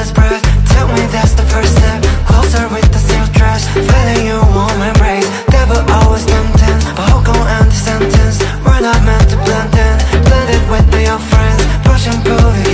last breath. Tell me that's the first step. Closer with the silk dress, feeling your warm embrace. Devil always tempting, but who gon' end the sentence? We're not meant to blend in, blended with your friends, push and pull it